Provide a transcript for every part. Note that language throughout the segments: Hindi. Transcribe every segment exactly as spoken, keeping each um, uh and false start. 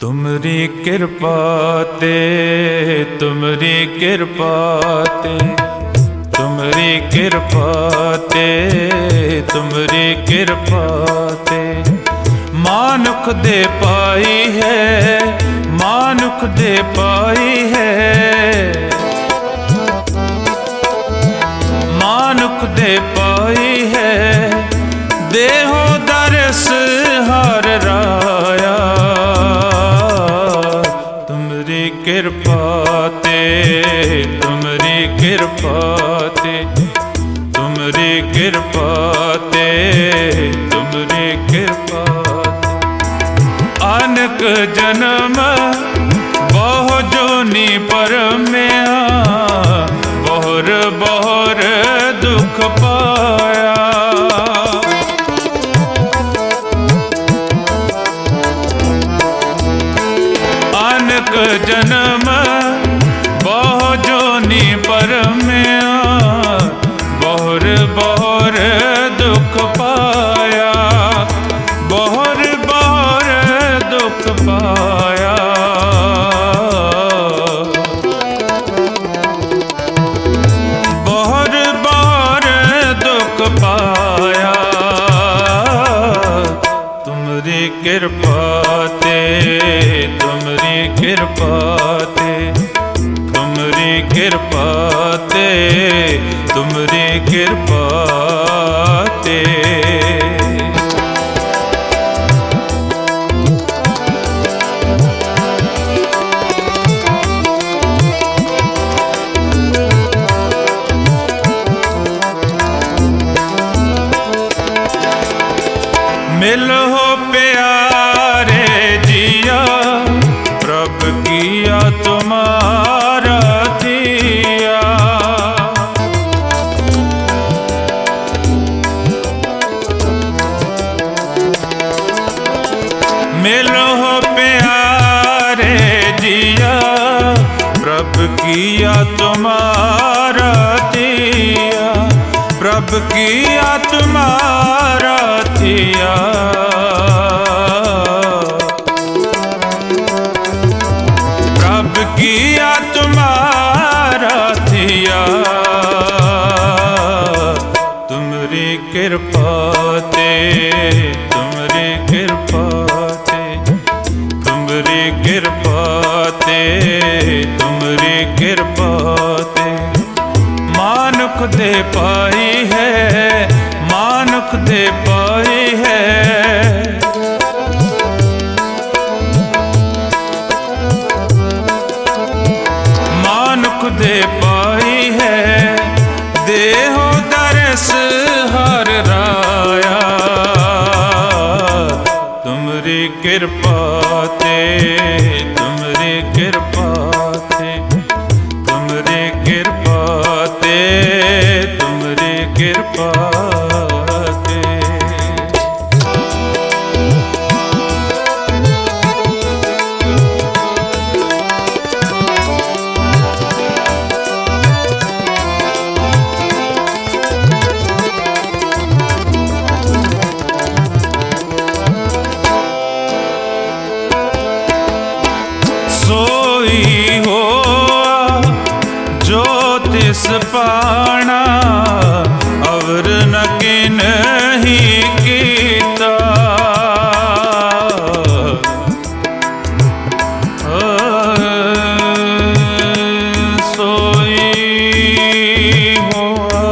तुमरी कृपा ते तुमरी कृपा ते तुमरी कृपा ते तुमरी कृपा ते मानुख दे पाई है, मानुख दे पाई है, मानुख दे पाई है। देहो दरस हर राया तुमरी कृपा ते तुमरी कृपा ते तुमरी कृपा ते तुमरी कृपा अनक जन्म बहु जोनी पर में बहुर बहुर दुख पाया। अनक जन्म बहु जोनी पर में बहुर बहुर दुख पाया, बहुर बहुर दुख पाया। बहुर बहुर दुख पाया तुमरी कृपा ते तुमरी कृपा ते तुमरी कृपा ते तुमरी कृपा ते। मिलो प्यारे जिया प्रभु किया तुम्हारा दिया। मिलो प्यारे जिया प्रभु किया तुम्हारा दिया, प्रभु किया तुम्हारा दिया। प्रभु किया तुम्हारा दिया तुमरी कृपा ते तुमरी कृपा ते तुमरी कृपा ते तुमरी कृपा ते मानुख दे पाई है, मानुख दे पाई है। मानुख दे पाई है। देहो दरस हर राया तुमरी कृपा ते तुमरी कृपा ते तुमरी कृपा ते तुमरी कृपा ते। सोई हो जो तिस पाना अवर न किन ही कीता। सोई हो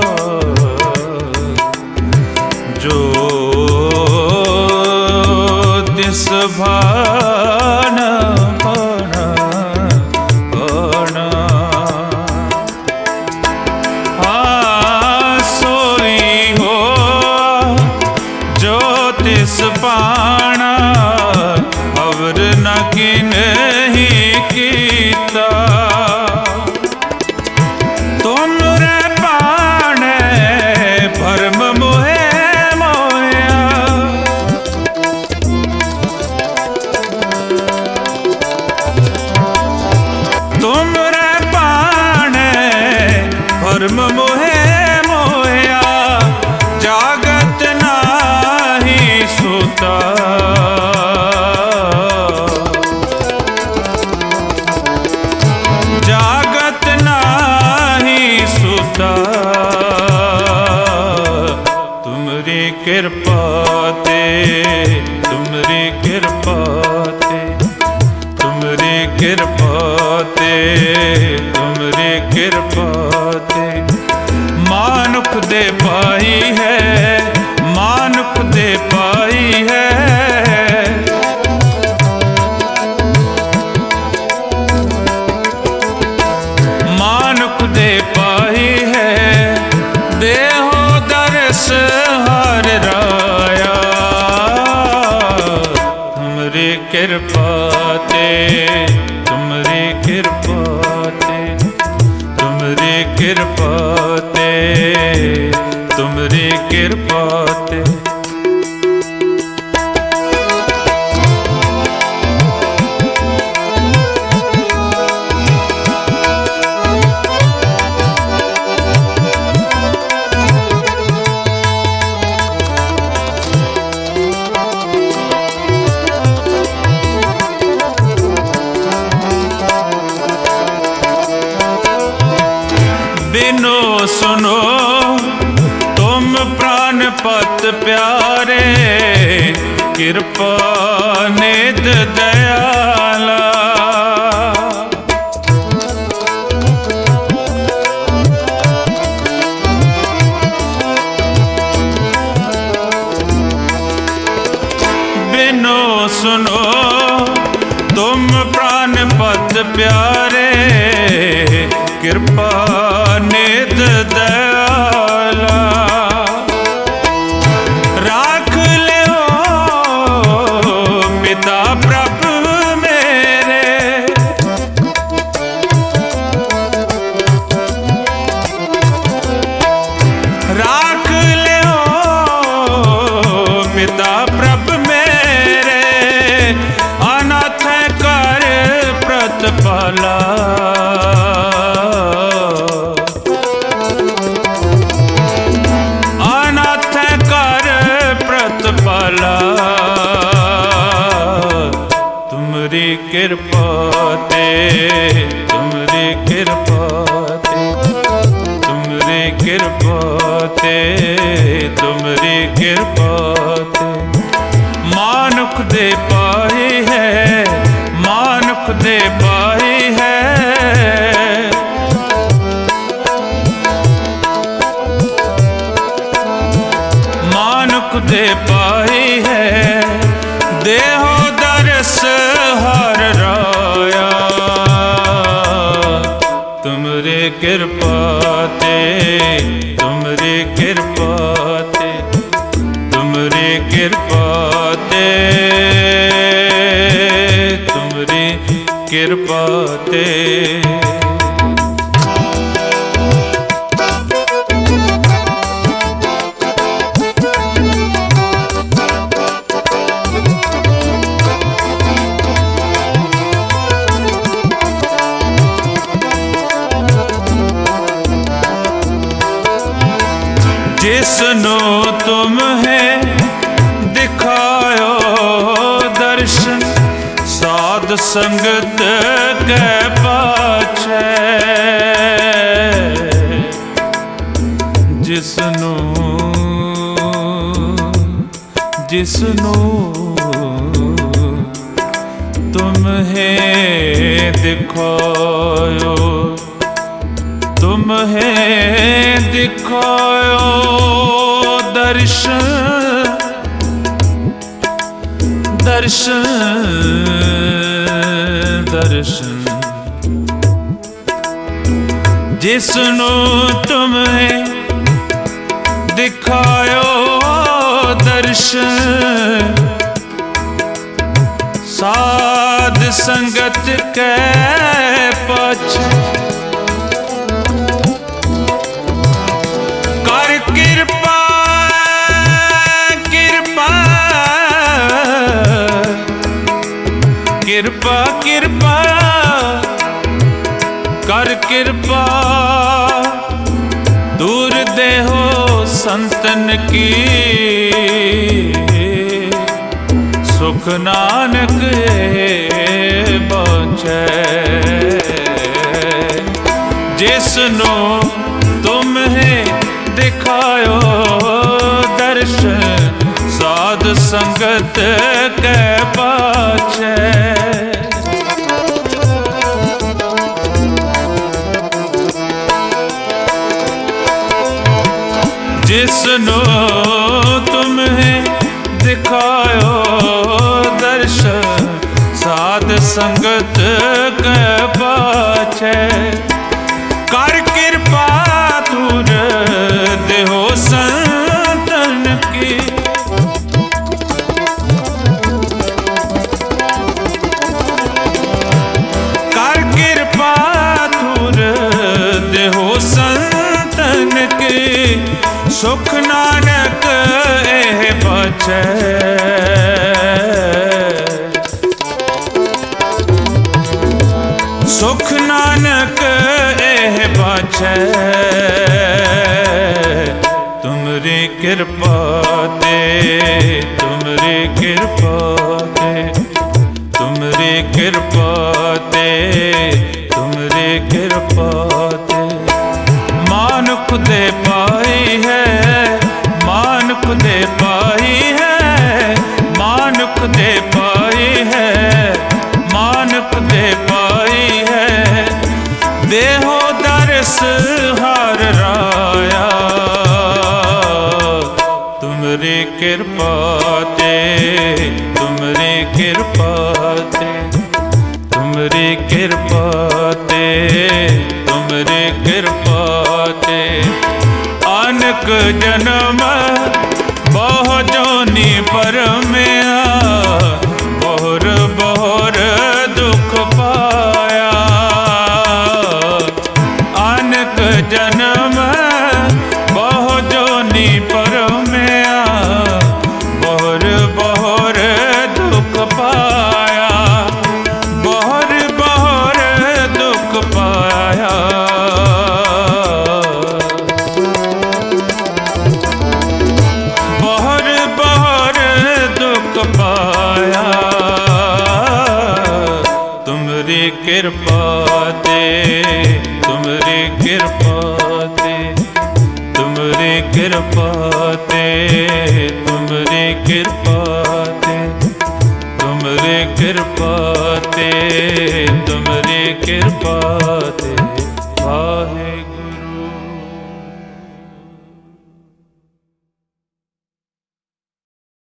जो तिस भाना तिस पाना अवर न किन ही कीता। तुमरे पाने भरम मोहे मोया। तुमरे पाने भरम मोहे मोया। जागत नाही सुता किरपा ते, तुमरी किरपा ते, तुमरी किरपा ते, तुमरी किरपा ते। मानुख दे पाई है, मानुख दे पाई है, मानुख दे पाई है। देहो दरस हर राया, तुमरी किरपा ते, तुमरी किरपा ते, तुमरी किरपा ते, तुमरी किरपा ते। बिनो सुनो तुम प्राणपत प्यारे, कृपा निध दयाला। बिनो सुनो तुम प्राणपत प्यारे, कृपा निध दयाला। राख ले पिता प्रभु मेरे, राख ले पिता प्रभु मेरे, अनाथ कर प्रतिपाला। तुमरी किरपा ते, तुमरी किरपा ते, तुमरी किरपा ते, तुमरी किरपा ते। मानुख दे पाई है, मानुख दे पाई है, मानुख दे पाई है। देहो दरस हर राया, तुमरी किरपा ते, तुमरी किरपा ते, तुमरी किरपा ते, तुमरी किरपा ते। जिसनो तुम है दिखायो दर्शन, साध संगत के पाछे। जिसनो जिसनो तुम है दिखायो, तुम है दिखायो दर्शन, दर्शन दर्शन। जिसनो तुम्हें दिखायो दर्शन, साध संगत के पाछे। कर कृपा कृपा कृपा कृपा कर कृपा, दूर देहो संतन की, सुख नानक बचे। जिसनो तुम्हें दिखायो दर्शन, संगत कै पाछै। जिसनो तुम्हें दिखायो दर्शन साध संगत कै पाछै। कर कृपा तुर देहो संतन की। कर कृपा तुर देहो संतन की। सुख नानक एह बचै। सुख नानक एह बचै। तुमरी कृपा ते तुमरी कृपा ते तुमरी कृपा ते तुमरी कृपा ते। मानुख दे पाई है मानुख दे पाई है मानुख दे पाई है मानुख दे पाई है। देहो दर्श हर राया तुमरी कृपा ते तुमरी कृपा ते तुमरी कृपा ते तुमरी कृपा ते। अनक जन्म बहु जोनी परमिया बहुर बहुर दुख पाया। अनक जन्म बहु जोनी परमिया बहुर बहुर दुख पाया। बहुर बहुर दुख पाया। बहुर बहुर दुख पाया। तुमरी कृपा ते तुमरी कृपा ते तुमरी कृपा ते तुमरी कृपा ते तुमरी कृपा ते तुमरी कृपा ते। वाहे